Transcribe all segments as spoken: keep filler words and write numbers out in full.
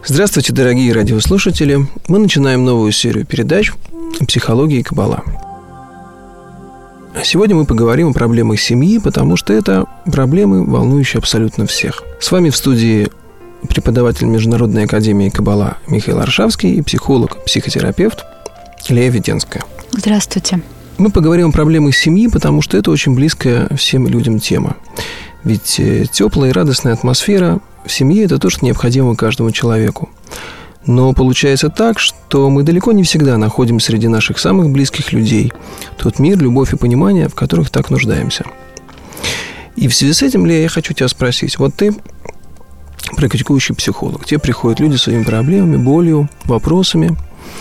Здравствуйте, дорогие радиослушатели. Мы начинаем новую серию передач «Психология и Каббала». Сегодня мы поговорим о проблемах семьи, потому что это проблемы, волнующие абсолютно всех. С вами в студии преподаватель Международной академии Каббала Михаил Аршавский и психолог, психотерапевт Лея Веденская. Здравствуйте. Мы поговорим о проблемах семьи, потому что это очень близкая всем людям тема. Ведь теплая и радостная атмосфера в семье – это то, что необходимо каждому человеку. Но получается так, что мы далеко не всегда находим среди наших самых близких людей тот мир, любовь и понимание, в которых так нуждаемся. И в связи с этим, Лея, я хочу тебя спросить. Вот ты практикующий психолог. Тебе приходят люди со своими проблемами, болью, вопросами.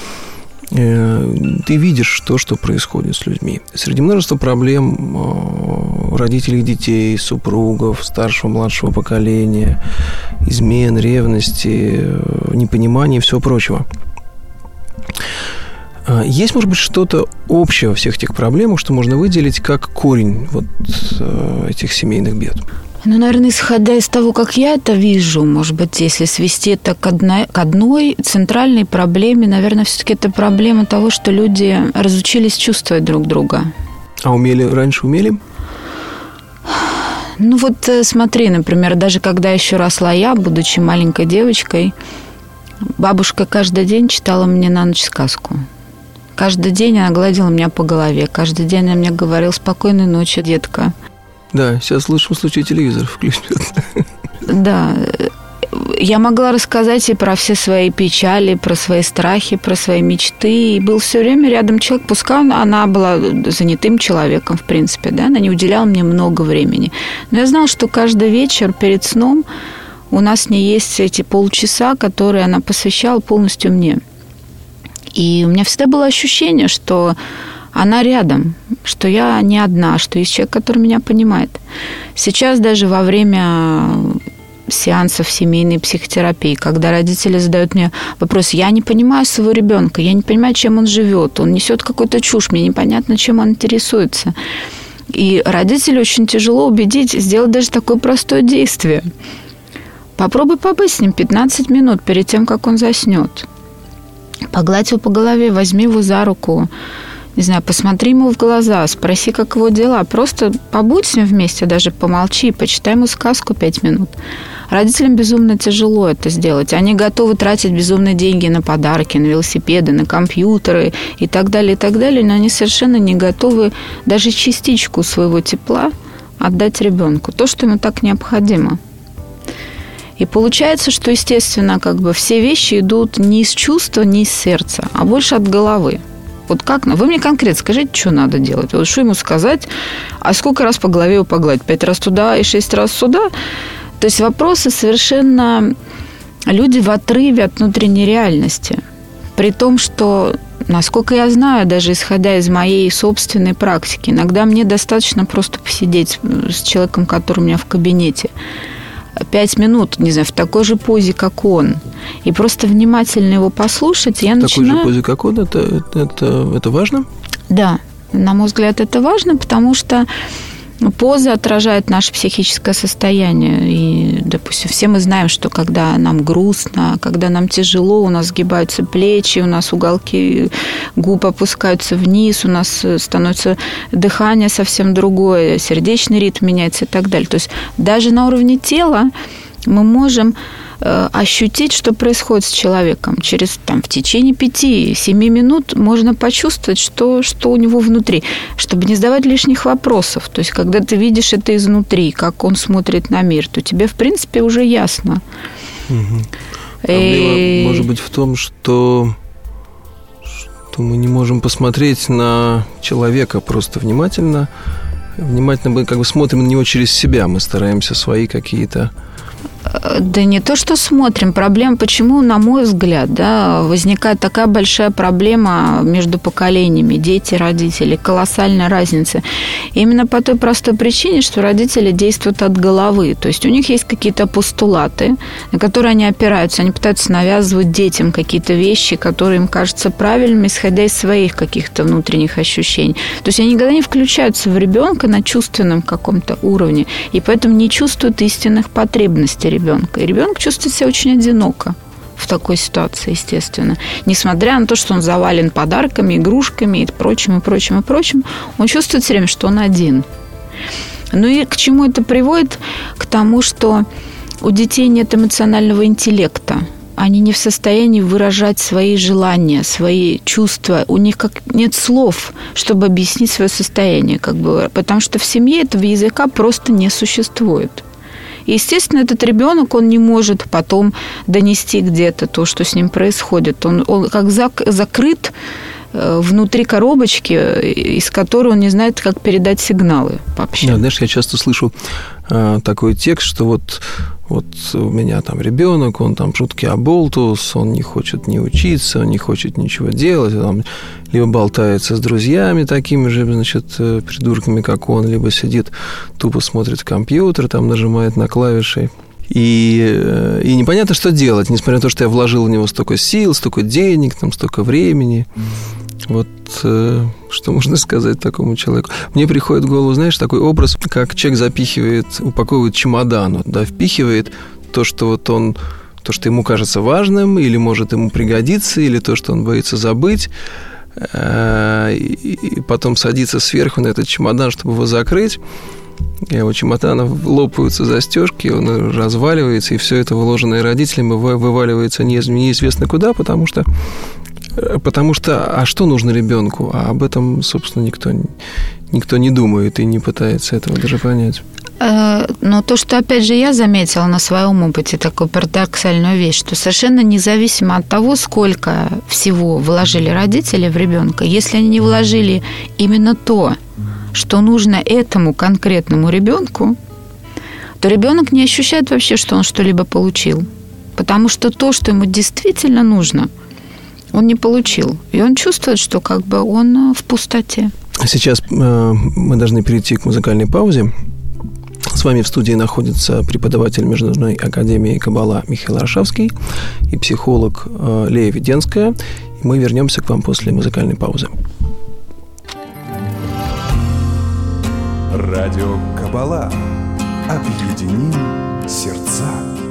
Ты видишь то, что происходит с людьми. Среди множества проблем родителей детей, супругов, старшего, младшего поколения, измен, ревности, непонимания и всего прочего. Есть, может быть, что-то общее во всех этих проблемах, что можно выделить как корень вот этих семейных бед? Ну, наверное, исходя из того, как я это вижу, может быть, если свести это к одной, к одной центральной проблеме, наверное, все-таки это проблема того, что люди разучились чувствовать друг друга. А умели, раньше умели? Ну, вот смотри, например, даже когда еще росла я, будучи маленькой девочкой, бабушка каждый день читала мне на ночь сказку. Каждый день она гладила меня по голове, каждый день она мне говорила: «Спокойной ночи, детка». Да, сейчас в лучшем случае телевизор включат. Да, я могла рассказать и про все свои печали, про свои страхи, про свои мечты. И был все время рядом человек, пускай она была занятым человеком, в принципе, да, она не уделяла мне много времени. Но я знала, что каждый вечер перед сном у нас с ней есть эти полчаса, которые она посвящала полностью мне. И у меня всегда было ощущение, что она рядом, что я не одна, что есть человек, который меня понимает. Сейчас даже во время сеансов семейной психотерапии, когда родители задают мне вопрос: я не понимаю своего ребенка, я не понимаю, чем он живет, он несет какую-то чушь, мне непонятно, чем он интересуется. И родителю очень тяжело убедить сделать даже такое простое действие. Попробуй побыть с ним пятнадцать минут перед тем, как он заснет. Погладь его по голове, возьми его за руку. Не знаю, посмотри ему в глаза, спроси, как его дела. Просто побудь с ним вместе, даже помолчи, почитай ему сказку пять минут. Родителям безумно тяжело это сделать. Они готовы тратить безумные деньги на подарки, на велосипеды, на компьютеры и так далее, и так далее, но они совершенно не готовы даже частичку своего тепла отдать ребенку. То, что ему так необходимо. И получается, что, естественно, как бы все вещи идут не из чувства, не из сердца, а больше от головы. Вот как? Вы мне конкретно скажите, что надо делать. Вот что ему сказать? А сколько раз по голове его погладить? Пять раз туда и шесть раз сюда? То есть вопросы совершенно... Люди в отрыве от внутренней реальности. При том, что, насколько я знаю, даже исходя из моей собственной практики, иногда мне достаточно просто посидеть с человеком, который у меня в кабинете, пять минут, не знаю, в такой же позе, как он, и просто внимательно его послушать, я в начинаю... В такой же позе, как он, это, это, это важно? Да, на мой взгляд, это важно, потому что поза отражает наше психическое состояние. И, допустим, все мы знаем, что когда нам грустно, когда нам тяжело, у нас сгибаются плечи, у нас уголки губ опускаются вниз, у нас становится дыхание совсем другое, сердечный ритм меняется и так далее. То есть даже на уровне тела мы можем ощутить, что происходит с человеком. Через, там, в течение пяти-семи минут можно почувствовать, что, что у него внутри, чтобы не задавать лишних вопросов. То есть, когда ты видишь это изнутри, как он смотрит на мир, то тебе, в принципе, уже ясно. Угу. Проблема, И... может быть, в том, что, что мы не можем посмотреть на человека просто внимательно. Внимательно мы как бы смотрим на него через себя. Мы стараемся свои какие-то... Да не то, что смотрим. Проблема, почему, на мой взгляд, да, возникает такая большая проблема между поколениями, дети, родители, колоссальная разница. Именно по той простой причине, что родители действуют от головы. То есть у них есть какие-то постулаты, на которые они опираются. Они пытаются навязывать детям какие-то вещи, которые им кажутся правильными, исходя из своих каких-то внутренних ощущений. То есть они никогда не включаются в ребенка на чувственном каком-то уровне, и поэтому не чувствуют истинных потребностей ребенка. И ребенок чувствует себя очень одиноко в такой ситуации, естественно. Несмотря на то, что он завален подарками, игрушками и прочим, и прочим, и прочим, он чувствует все время, что он один. Ну и к чему это приводит? К тому, что у детей нет эмоционального интеллекта. Они не в состоянии выражать свои желания, свои чувства. У них как нет слов, чтобы объяснить свое состояние. Как бы, потому что в семье этого языка просто не существует. И, естественно, этот ребенок, он не может потом донести где-то то, что с ним происходит. Он, он как зак, закрыт внутри коробочки, из которой он не знает, как передать сигналы вообще. Да, знаешь, я часто слышу э, такой текст, что вот, вот у меня там ребенок, он там жуткий оболтус, он не хочет ни учиться, он не хочет ничего делать, он либо болтается с друзьями такими же, значит, придурками, как он, либо сидит, тупо смотрит в компьютер, там нажимает на клавиши. И, и непонятно, что делать, несмотря на то, что я вложил в него столько сил, столько денег, там, столько времени. Вот э, что можно сказать такому человеку? Мне приходит в голову, знаешь, такой образ, как человек запихивает, упаковывает чемодан, вот, да, впихивает то, что вот он, то, что ему кажется важным, или может ему пригодиться, или то, что он боится забыть, э, и, и потом садится сверху на этот чемодан, чтобы его закрыть. И у чемодана лопаются застежки, он разваливается, и все это, вложенное родителями, вываливается неизвестно куда, потому что, потому что, а что нужно ребенку? А об этом, собственно, никто, никто не думает и не пытается этого даже понять. Но то, что, опять же, я заметила на своем опыте такую парадоксальную вещь, что совершенно независимо от того, сколько всего вложили родители в ребенка, если они не вложили именно то, что нужно этому конкретному ребенку, то ребенок не ощущает вообще, что он что-либо получил. Потому что то, что ему действительно нужно, он не получил. И он чувствует, что как бы он в пустоте. Сейчас э, мы должны перейти к музыкальной паузе. С вами в студии находится преподаватель Международной академии Каббала Михаил Аршавский и психолог э, Лея Веденская. И мы вернемся к вам после музыкальной паузы. Радио Каббала. Объединим сердца.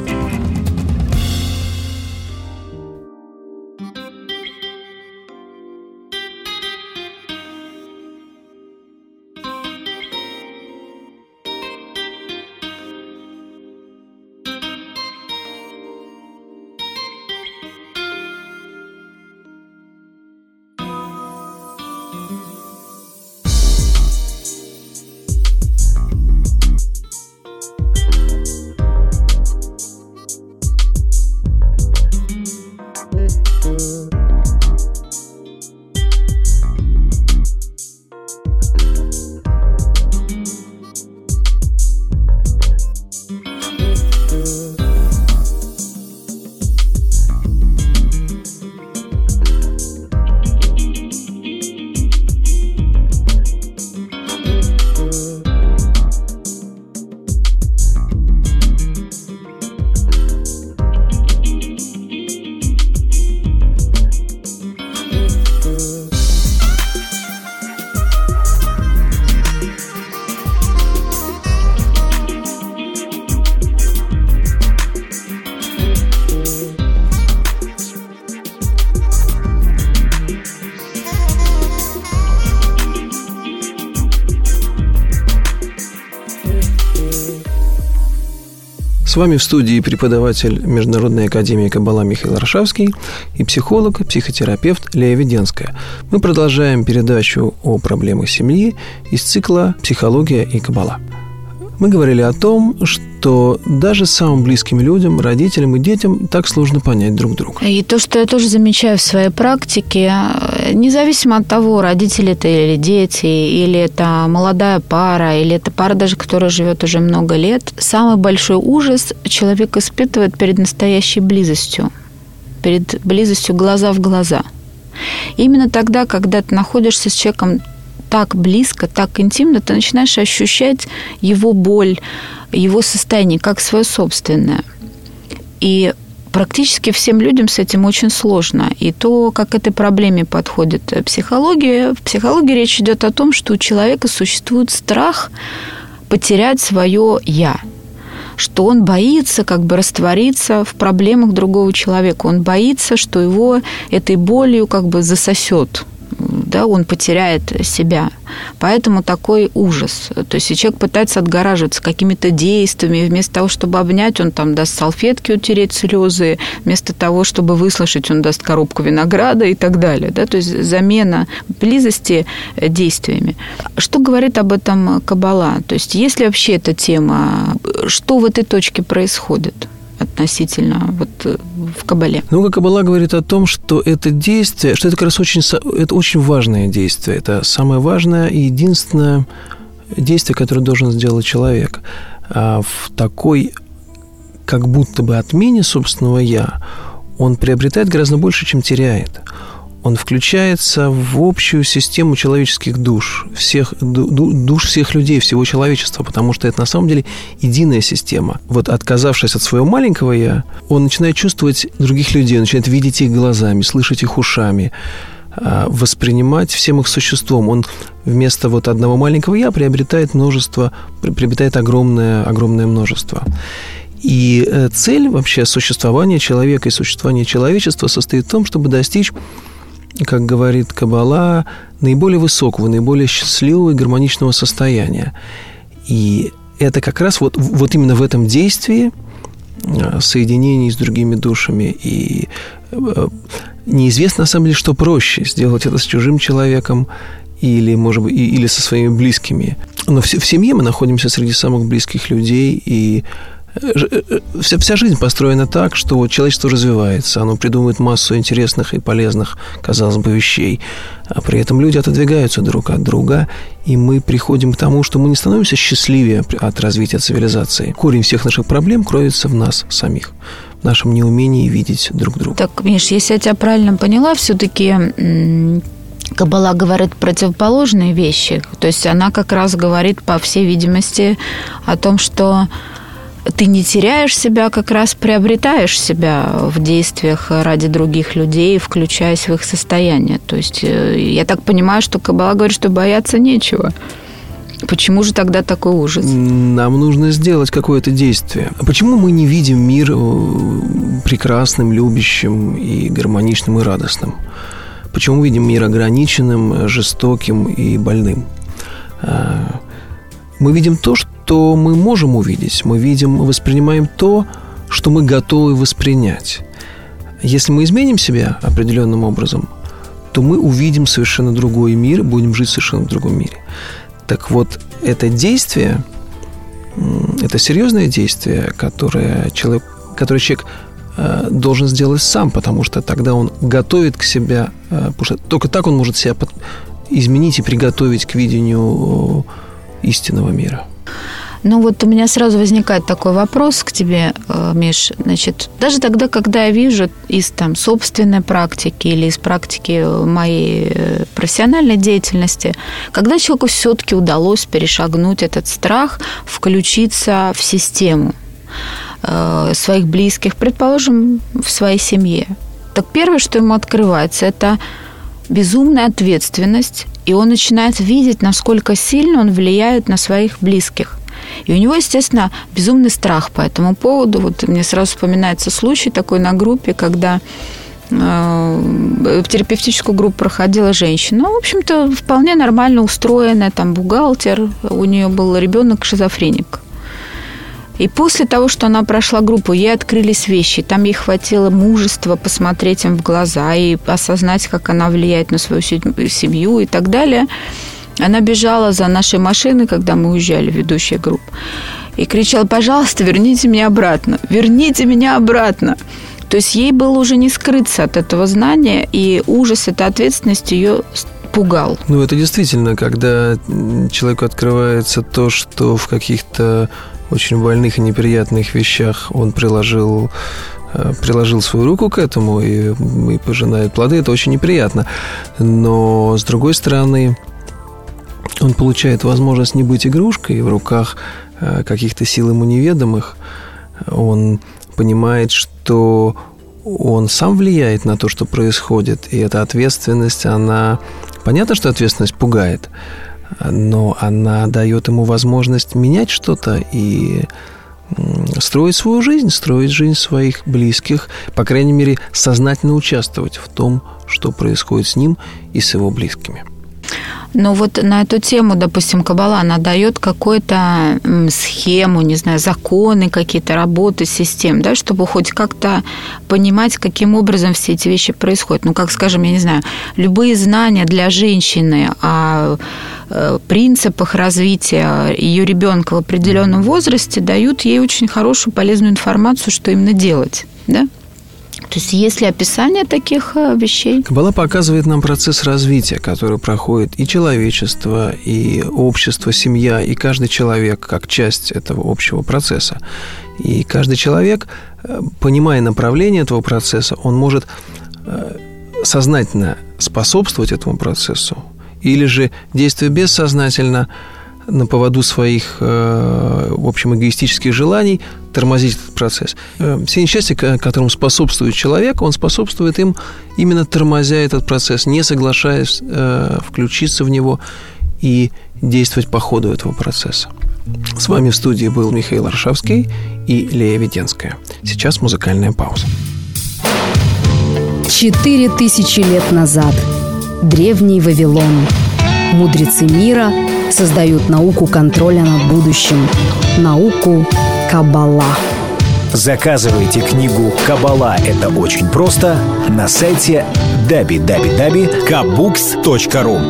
С вами в студии преподаватель Международной академии Каббала Михаил Аршавский и психолог, психотерапевт Лея Веденская. Мы продолжаем передачу о проблемах семьи из цикла «Психология и Каббала». Мы говорили о том, что даже самым близким людям, родителям и детям так сложно понять друг друга. И то, что я тоже замечаю в своей практике, независимо от того, родители это или дети, или это молодая пара, или это пара даже, которая живет уже много лет, самый большой ужас человек испытывает перед настоящей близостью, перед близостью глаза в глаза. Именно тогда, когда ты находишься с человеком так близко, так интимно, ты начинаешь ощущать его боль, его состояние как свое собственное. И практически всем людям с этим очень сложно. И то, как к этой проблеме подходит психология, в психологии речь идет о том, что у человека существует страх потерять свое «я», что он боится как бы раствориться в проблемах другого человека. Он боится, что его этой болью как бы засосет. Да, он потеряет себя. Поэтому такой ужас. То есть человек пытается отгораживаться какими-то действиями. Вместо того, чтобы обнять, он там даст салфетки утереть слезы. Вместо того, чтобы выслушать, он даст коробку винограда и так далее. Да? То есть замена близости действиями. Что говорит об этом Каббала? То есть есть ли вообще эта тема? Что в этой точке происходит относительно вот в Каббале? Ну, Каббала говорит о том, что это действие, что это как раз очень, это очень важное действие. Это самое важное и единственное действие, которое должен сделать человек. А в такой, как будто бы отмене собственного «я», он приобретает гораздо больше, чем теряет. Он включается в общую систему человеческих душ, всех, душ всех людей, всего человечества, потому что это на самом деле единая система. Вот отказавшись от своего маленького «я», он начинает чувствовать других людей, он начинает видеть их глазами, слышать их ушами, воспринимать всем их существом. Он вместо вот одного маленького «я» приобретает множество, приобретает огромное, огромное множество. И цель вообще существования человека и существования человечества состоит в том, чтобы достичь, как говорит Каббала, наиболее высокого, наиболее счастливого и гармоничного состояния. И это как раз вот, вот именно в этом действии соединении с другими душами. И неизвестно, на самом деле, что проще, сделать это с чужим человеком или, может быть, или со своими близкими. Но в, в семье мы находимся среди самых близких людей, и Вся, вся жизнь построена так, что человечество развивается, оно придумывает массу интересных и полезных, казалось бы, вещей, а при этом люди отодвигаются друг от друга, и мы приходим к тому, что мы не становимся счастливее от развития цивилизации. Корень всех наших проблем кроется в нас самих, в нашем неумении видеть друг друга. Так, Миш, если я тебя правильно поняла, все-таки Каббала говорит противоположные вещи, то есть она как раз говорит, по всей видимости, о том, что ты не теряешь себя, как раз приобретаешь себя в действиях ради других людей, включаясь в их состояние. То есть я так понимаю, что Каббала говорит, что бояться нечего. Почему же тогда такой ужас? Нам нужно сделать какое-то действие. Почему мы не видим мир прекрасным, любящим и гармоничным и радостным? Почему мы видим мир ограниченным, жестоким и больным? Мы видим то, что что мы можем увидеть. Мы видим, воспринимаем то, что мы готовы воспринять. Если мы изменим себя определенным образом, то мы увидим совершенно другой мир, будем жить совершенно в другом мире. Так вот, это действие, это серьезное действие, которое человек, которое человек должен сделать сам, потому что тогда он готовит к себе, потому что только так он может себя изменить и приготовить к видению истинного мира. Ну вот у меня сразу возникает такой вопрос к тебе, Миш. Значит, даже тогда, когда я вижу из там, собственной практики или из практики моей профессиональной деятельности, когда человеку все-таки удалось перешагнуть этот страх, включиться в систему своих близких, предположим, в своей семье, так первое, что ему открывается, это безумная ответственность, и он начинает видеть, насколько сильно он влияет на своих близких. И у него, естественно, безумный страх по этому поводу. Вот мне сразу вспоминается случай такой на группе, когда в терапевтическую группу проходила женщина. Ну, в общем-то, вполне нормально устроенная, там, бухгалтер. У нее был ребенок-шизофреник. И после того, что она прошла группу, ей открылись вещи. Там ей хватило мужества посмотреть им в глаза и осознать, как она влияет на свою семью и так далее. Она бежала за нашей машиной, когда мы уезжали, ведущая группа, и кричала: пожалуйста, верните меня обратно, верните меня обратно. То есть ей было уже не скрыться от этого знания, и ужас этой ответственности ее пугал. Ну, это действительно, когда человеку открывается то, что в каких-то очень больных и неприятных вещах он приложил, приложил свою руку к этому и, и пожинает плоды, это очень неприятно. Но, с другой стороны, он получает возможность не быть игрушкой в руках каких-то сил ему неведомых. Он понимает, что он сам влияет на то, что происходит. И эта ответственность, она... Понятно, что ответственность пугает, но она дает ему возможность менять что-то и строить свою жизнь, строить жизнь своих близких, по крайней мере, сознательно участвовать в том, что происходит с ним и с его близкими. Но вот на эту тему, допустим, Каббала, она дает какую-то схему, не знаю, законы какие-то, работы систем, да, чтобы хоть как-то понимать, каким образом все эти вещи происходят. Ну, как, скажем, я не знаю, любые знания для женщины о принципах развития ее ребенка в определенном возрасте дают ей очень хорошую, полезную информацию, что именно делать, да? То есть есть ли описание таких вещей? Каббала показывает нам процесс развития, который проходит и человечество, и общество, семья, и каждый человек как часть этого общего процесса. И каждый человек, понимая направление этого процесса, он может сознательно способствовать этому процессу, или же, действуя бессознательно, на поводу своих, в общем, эгоистических желаний, тормозить этот процесс. Все несчастья, которым способствует человек, он способствует им, именно тормозя этот процесс, не соглашаясь включиться в него и действовать по ходу этого процесса. С вами в студии был Михаил Аршавский и Лея Веденская. Сейчас музыкальная пауза. Четыре тысячи лет назад древний Вавилон. Мудрецы мира создают науку контроля над будущим. Науку Каббала. Заказывайте книгу «Каббала. Это очень просто» на сайте дабл ю дабл ю дабл ю точка кабукс точка ру.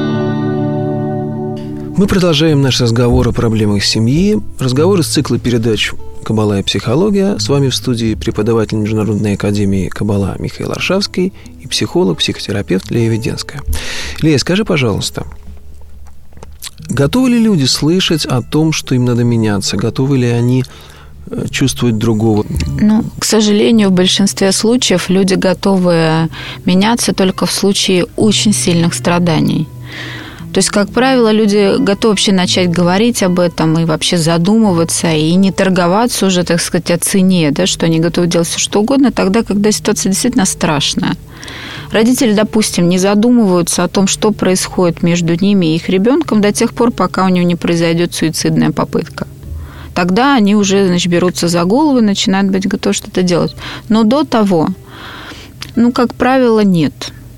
Мы продолжаем наш разговор о проблемах семьи. Разговор из цикла передач «Каббала и психология». С вами в студии преподаватель Международной академии Каббала Михаил Аршавский и психолог, психотерапевт Лея Веденская. Лея, скажи, пожалуйста, готовы ли люди слышать о том, что им надо меняться? Готовы ли они чувствовать другого? Ну, к сожалению, в большинстве случаев люди готовы меняться только в случае очень сильных страданий. То есть, как правило, люди готовы вообще начать говорить об этом и вообще задумываться, и не торговаться уже, так сказать, о цене, да, что они готовы делать все что угодно, тогда, когда ситуация действительно страшная. Родители, допустим, не задумываются о том, что происходит между ними и их ребенком до тех пор, пока у него не произойдет суицидная попытка. Тогда они уже, значит, берутся за голову и начинают быть готовы что-то делать. Но до того, ну, как правило, нет.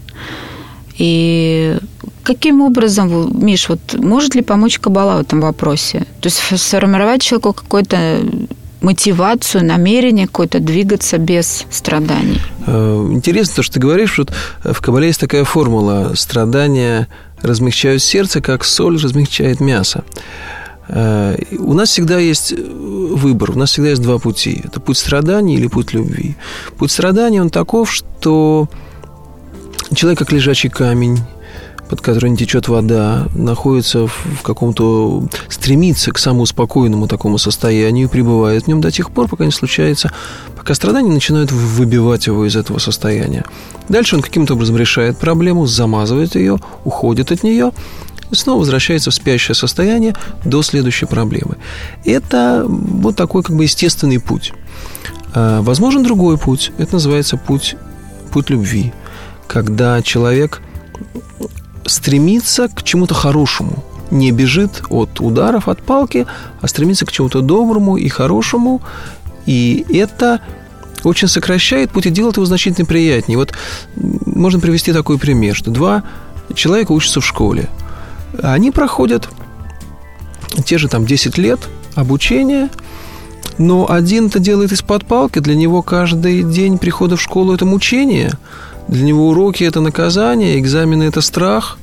И каким образом, Миш, вот может ли помочь Каббала в этом вопросе? То есть сформировать человеку какой-то мотивацию, намерение какое-то двигаться без страданий. Интересно то, что ты говоришь. Вот в Каббале есть такая формула: страдания размягчают сердце, как соль размягчает мясо. У нас всегда есть выбор, у нас всегда есть два пути. Это путь страданий или путь любви. Путь страданий, он таков, что человек, как лежачий камень, под которым не течет вода, находится в каком-то... стремится к самому спокойному такому состоянию, пребывает в нем до тех пор, пока не случается, пока страдания начинают выбивать его из этого состояния. Дальше он каким-то образом решает проблему, замазывает ее, уходит от нее и снова возвращается в спящее состояние до следующей проблемы. Это вот такой как бы естественный путь. Возможен другой путь. Это называется путь, путь любви, когда человек стремится к чему-то хорошему, не бежит от ударов, от палки, а стремится к чему-то доброму и хорошему, и это очень сокращает путь и делает его значительно приятнее. Вот можно привести такой пример, что два человека учатся в школе, они проходят те же там десять лет обучения, но один это делает из-под палки, для него каждый день прихода в школу – это мучение. Для него уроки – это наказание, экзамены – это страх.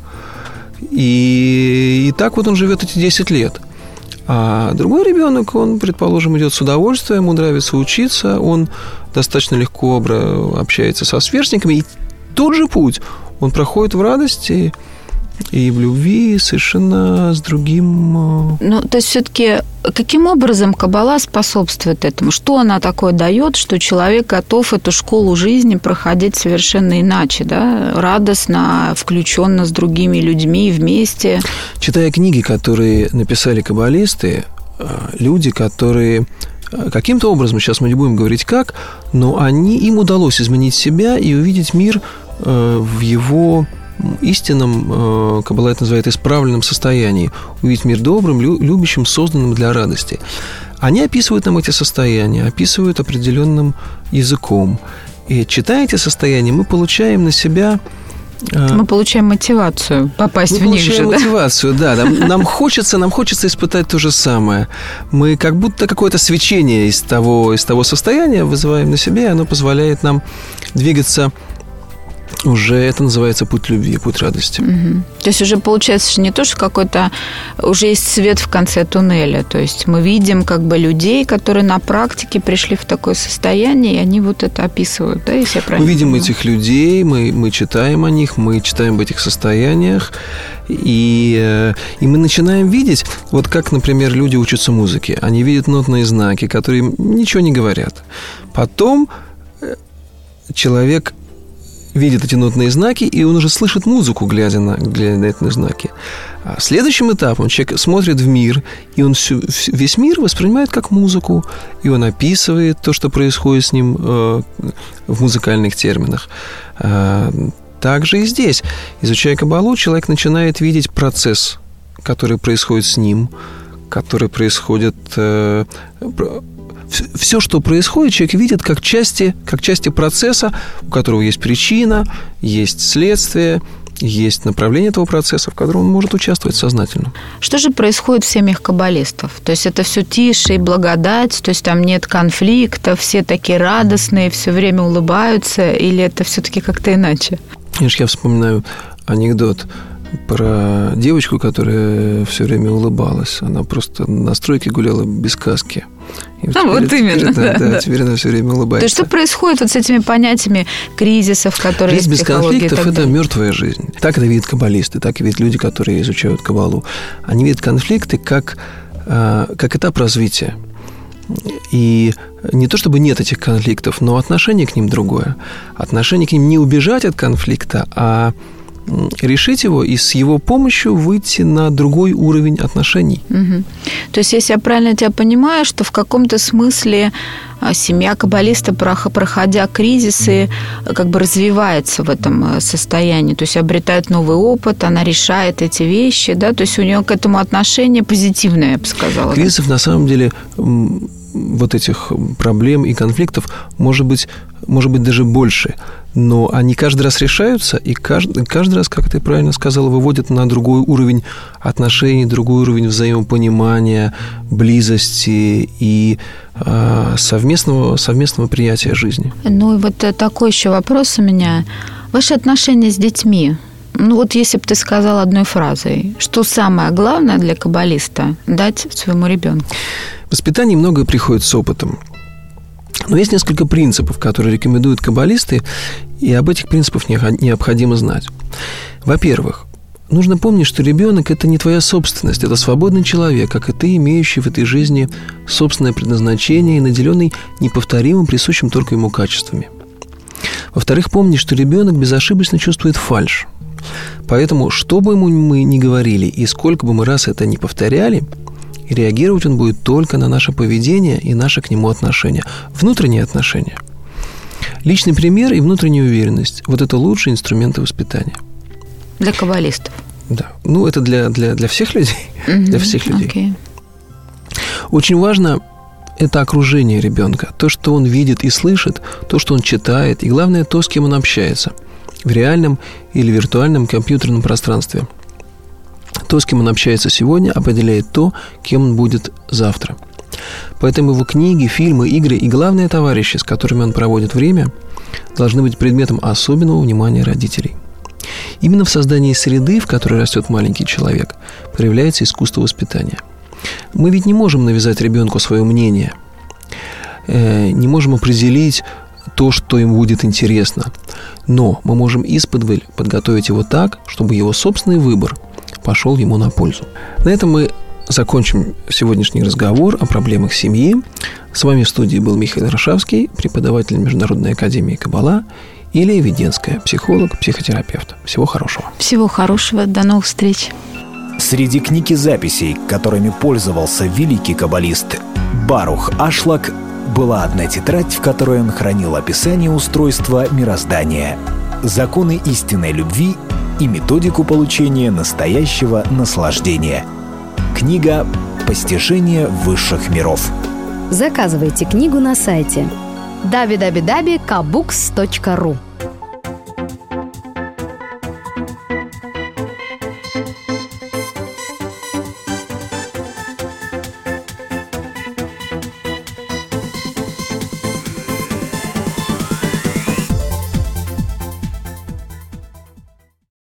И, и так вот он живет эти десять лет. А другой ребенок, он, предположим, идет с удовольствием, ему нравится учиться, он достаточно легко общается со сверстниками. И тот же путь он проходит в радости и в любви совершенно с другим... Ну, то есть, все-таки каким образом Каббала способствует этому? Что она такое дает, что человек готов эту школу жизни проходить совершенно иначе, да? Радостно, включенно с другими людьми вместе? Читая книги, которые написали каббалисты, люди, которые... Каким-то образом, сейчас мы не будем говорить как, но они, им удалось изменить себя и увидеть мир в его истинном, Каббала это называет, исправленном состоянии, увидеть мир добрым, любящим, созданным для радости. Они описывают нам эти состояния, описывают определенным языком. И читая эти состояния, мы получаем на себя... Мы получаем мотивацию попасть мы в них же, Мы получаем мотивацию, да. да. Нам, нам, хочется, нам хочется испытать то же самое. Мы как будто какое-то свечение из того, из того состояния вызываем на себе, и оно позволяет нам двигаться. Уже это называется путь любви, путь радости. Угу. То есть уже получается, что не то, что какой-то... Уже есть свет в конце туннеля. То есть мы видим как бы людей, которые на практике пришли в такое состояние, и они вот это описывают, да, если я правильно Мы видим понимаю? этих людей, мы, мы читаем о них, мы читаем об этих состояниях, и, и мы начинаем видеть, вот как, например, люди учатся музыке. Они видят нотные знаки, которые ничего не говорят. Потом человек... видит эти нотные знаки, и он уже слышит музыку, глядя на, глядя на эти знаки. А следующим этапом человек смотрит в мир, и он всю, весь мир воспринимает как музыку, и он описывает то, что происходит с ним э, в музыкальных терминах. А, также и здесь. Изучая Каббалу, человек начинает видеть процесс, который происходит с ним, который происходит... Э, Все, что происходит, человек видит как части, как части процесса, у которого есть причина, есть следствие, есть направление этого процесса, в котором он может участвовать сознательно. Что же происходит в семьях каббалистов? То есть это все тише и благодать, то есть там нет конфликта, все такие радостные, все время улыбаются, или это все-таки как-то иначе? Конечно, я вспоминаю анекдот про девочку, которая все время улыбалась. Она просто на стройке гуляла без каски. И а теперь, вот именно, теперь, да, да, да, теперь она все время улыбается. То есть что происходит вот с этими понятиями кризисов, которые Жизнь есть в без психологии? конфликтов – это мертвая жизнь. Так это видят каббалисты, так и видят люди, которые изучают Каббалу. Они видят конфликты как, как этап развития. И не то чтобы нет этих конфликтов, но отношение к ним другое. Отношение к ним не убежать от конфликта, а решить его и с его помощью выйти на другой уровень отношений. Угу. То есть, если я правильно тебя понимаю, что в каком-то смысле семья каббалиста, проходя кризисы, как бы развивается в этом состоянии, то есть обретает новый опыт, она решает эти вещи, да, то есть у нее к этому отношение позитивное, я бы сказала. Кризисов, да? На самом деле, вот этих проблем и конфликтов может быть, может быть даже больше, но они каждый раз решаются, и каждый, каждый раз, как ты правильно сказала, выводят на другой уровень отношений, другой уровень взаимопонимания, близости и э, совместного, совместного приятия жизни. Ну и вот такой еще вопрос у меня. Ваши отношения с детьми. Ну вот если бы ты сказал одной фразой, что самое главное для каббалиста дать своему ребенку? В воспитании многое приходит с опытом. Но есть несколько принципов, которые рекомендуют каббалисты, и об этих принципах необходимо знать. Во-первых, нужно помнить, что ребенок – это не твоя собственность, это свободный человек, как и ты, имеющий в этой жизни собственное предназначение и наделенный неповторимым, присущим только ему качествами. Во-вторых, помни, что ребенок безошибочно чувствует фальшь. Поэтому, что бы ему мы ни говорили и сколько бы мы раз это ни повторяли, реагировать он будет только на наше поведение и наше к нему отношение. Внутренние отношения. Личный пример и внутренняя уверенность – вот это лучшие инструменты воспитания. Для каббалистов? Да. Ну, это для, для, для всех людей. Mm-hmm. Для всех людей. Okay. Очень важно это окружение ребенка. То, что он видит и слышит, то, что он читает, и, главное, то, с кем он общается в реальном или виртуальном компьютерном пространстве. То, с кем он общается сегодня, определяет то, кем он будет завтра. Поэтому его книги, фильмы, игры и, главное, товарищи, с которыми он проводит время, должны быть предметом особенного внимания родителей. Именно в создании среды, в которой растет маленький человек, проявляется искусство воспитания. Мы ведь не можем навязать ребенку свое мнение, не можем определить то, что ему будет интересно, но мы можем исподволь подготовить его так, чтобы его собственный выбор пошел ему на пользу. На этом мы закончим сегодняшний разговор о проблемах семьи. С вами в студии был Михаил Рашавский, преподаватель Международной академии Каббала, и Лея Веденская, психолог, психотерапевт. Всего хорошего. Всего хорошего. До новых встреч. Среди книг и записей, которыми пользовался великий каббалист Барух Ашлак, была одна тетрадь, в которой он хранил описание устройства мироздания, законы истинной любви и методику получения настоящего наслаждения. Книга «Постижение высших миров». Заказывайте книгу на сайте дабл ю дабл ю дабл ю точка кабукс точка ру.